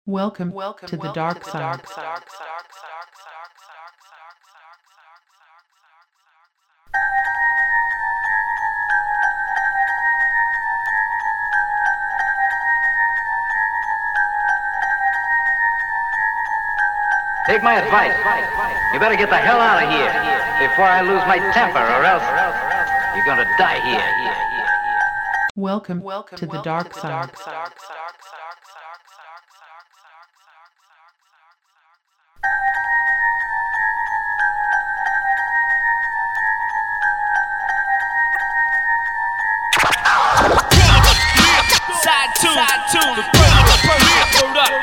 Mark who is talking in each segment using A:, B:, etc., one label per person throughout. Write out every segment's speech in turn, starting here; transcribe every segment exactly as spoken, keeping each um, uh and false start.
A: Welcome, welcome to the dark side.
B: Take my advice. You better get the hell out of here before I lose my temper, or else you're gonna die here.
A: Welcome, welcome to the dark side.
C: Side two, side two, the perfect, perfect, word up.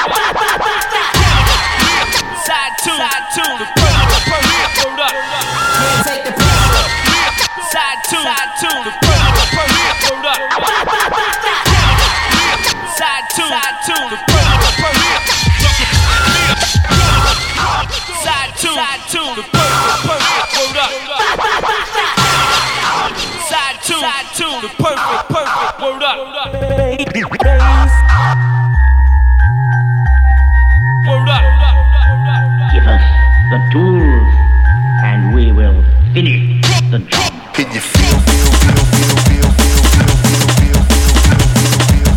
C: Side two, side two, the perfect, perfect, word up. Can't take the pressure. Side two, side two, the perfect, perfect, word up. Side two, side two, the perfect, perfect. Side two, side two, the perfect, perfect, word up. Side two, side two, the perfect, perfect, word up. Word up.
D: Give us the tools and we will finish the job.
E: Can you feel, feel, feel, feel, feel, feel, feel, feel, feel, feel,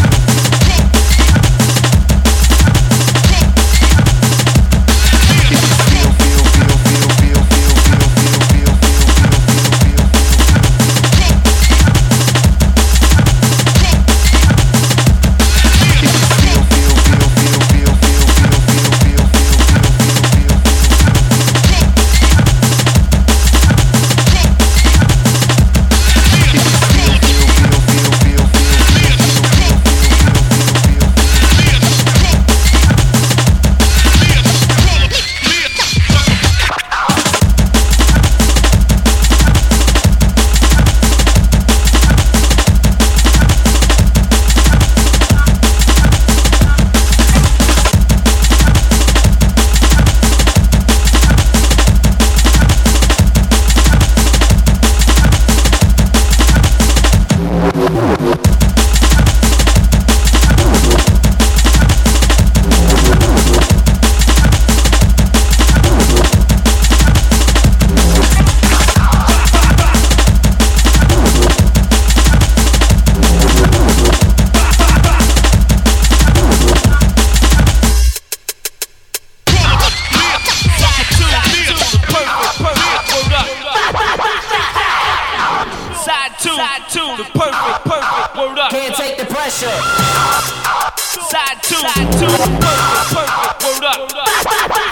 C: Side two, the perfect, perfect, word up. Can't take the pressure. Side two, side two, the perfect, perfect, word up.